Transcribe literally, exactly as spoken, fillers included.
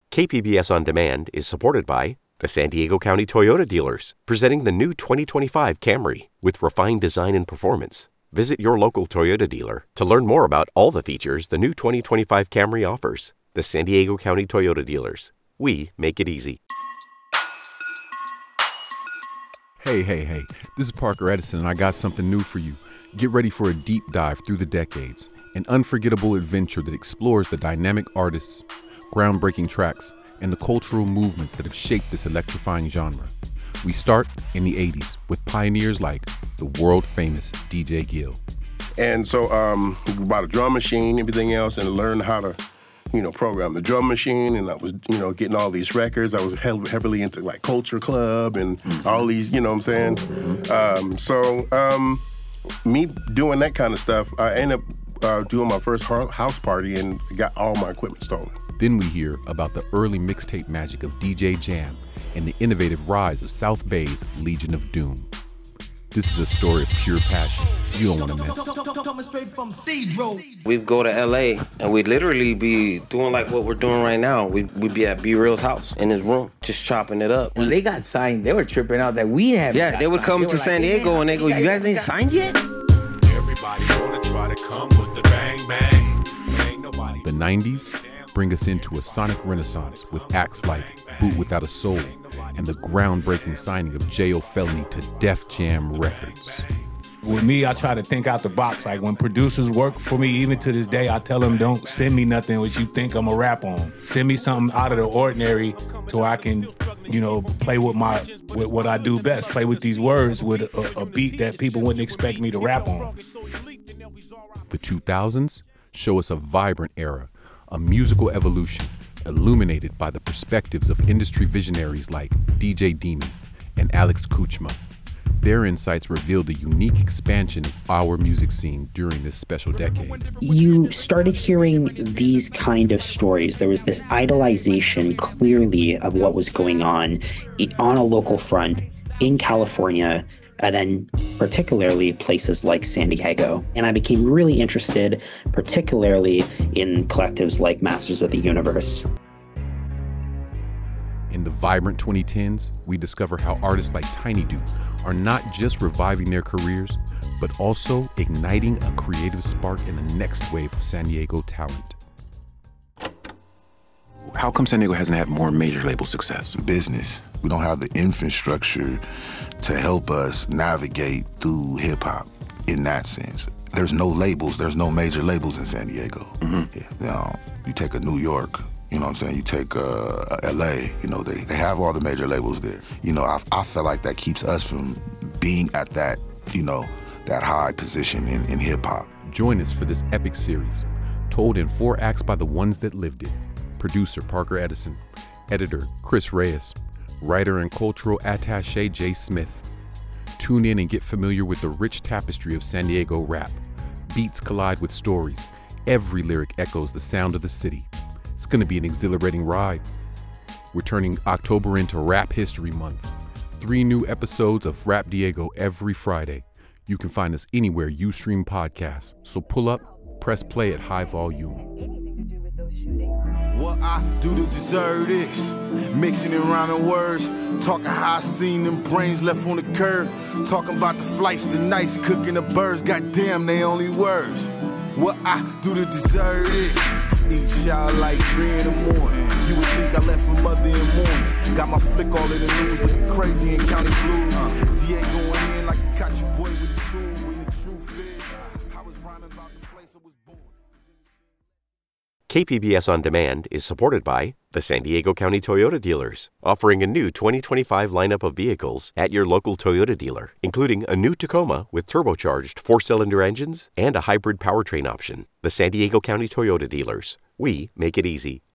K P B S On Demand is supported by the San Diego County Toyota dealers, presenting the new twenty twenty-five Camry with refined design and performance. Visit your local Toyota dealer to learn more about all the features the new twenty twenty-five Camry offers. The San Diego County Toyota dealers. We make it easy. Hey, hey, hey, this is Parker Edison, and I got something new for you. Get ready for a deep dive through the decades, an unforgettable adventure that explores the dynamic artists, groundbreaking tracks, and the cultural movements that have shaped this electrifying genre. We start in the eighties with pioneers like the world-famous D J Gill. And so um, we bought a drum machine, everything else, and learned how to, you know, program the drum machine. And I was, you know, getting all these records. I was he- heavily into like Culture Club and mm-hmm. all these, you know what I'm saying? Mm-hmm. Um, so um, me doing that kind of stuff, I ended up uh, doing my first house party and got all my equipment stolen. Then we hear about the early mixtape magic of D J Jam and the innovative rise of South Bay's Legion of Doom. This is a story of pure passion you don't want to miss. We'd go to L A and we'd literally be doing like what we're doing right now. We'd, we'd be at B-Real's house in his room, just chopping it up. When they got signed, they were tripping out that we haven't Yeah, they would come to San Diego and they go, you guys ain't signed yet? Everybody wanna try to come with the bang bang. Ain't nobody. The nineties bring us into a sonic renaissance with acts like Boot Without a Soul and the groundbreaking signing of J O Felony to Def Jam Records. With me, I try to think out the box. Like when producers work for me, even to this day, I tell them, don't send me nothing which you think I'm a rap on. Send me something out of the ordinary to where I can, you know, play with my with what I do best, play with these words with a, a beat that people wouldn't expect me to rap on. The two thousands show us a vibrant era, a musical evolution illuminated by the perspectives of industry visionaries like D J Demon and Alex Kuchma. Their insights revealed the unique expansion of our music scene during this special decade. You started hearing these kind of stories. There was this idolization clearly of what was going on on a local front in California, and then particularly places like San Diego. And I became really interested, particularly in collectives like Masters of the Universe. In the vibrant twenty tens, we discover how artists like Tiny Do are not just reviving their careers, but also igniting a creative spark in the next wave of San Diego talent. How come San Diego hasn't had more major label success? Business. We don't have the infrastructure to help us navigate through hip-hop in that sense. There's no labels, there's no major labels in San Diego. Mm-hmm. Yeah, you know, you take a New York, you know what I'm saying, you take uh, L A, you know, they, they have all the major labels there. You know, I, I feel like that keeps us from being at that, you know, that high position in, in hip-hop. Join us for this epic series, told in four acts by the ones that lived it. Producer Parker Edison, editor Chris Reyes, writer and cultural attaché Jay Smith. Tune in and get familiar with the rich tapestry of San Diego rap. Beats collide with stories. Every lyric echoes the sound of the city. It's going to be an exhilarating ride. We're turning October into Rap History Month. Three new episodes of Rap Diego every Friday. You can find us anywhere you stream podcasts. So pull up, press play at high volume. What I do to deserve this, mixing and rhyming words, talking how I seen them brains left on the curb, talking about the flights, the nights, cooking the birds, goddamn they only words. What I do to deserve this, eat shower like three in the morning, you would think I left my mother in the morning, got my flick all in the news, looking crazy in County Blues, uh, D A going in like a country boy with a tool, when the truth is, I was rhyming about the place I was born. K P B S On Demand is supported by the San Diego County Toyota dealers, offering a new twenty twenty-five lineup of vehicles at your local Toyota dealer, including a new Tacoma with turbocharged four-cylinder engines and a hybrid powertrain option. The San Diego County Toyota dealers. We make it easy.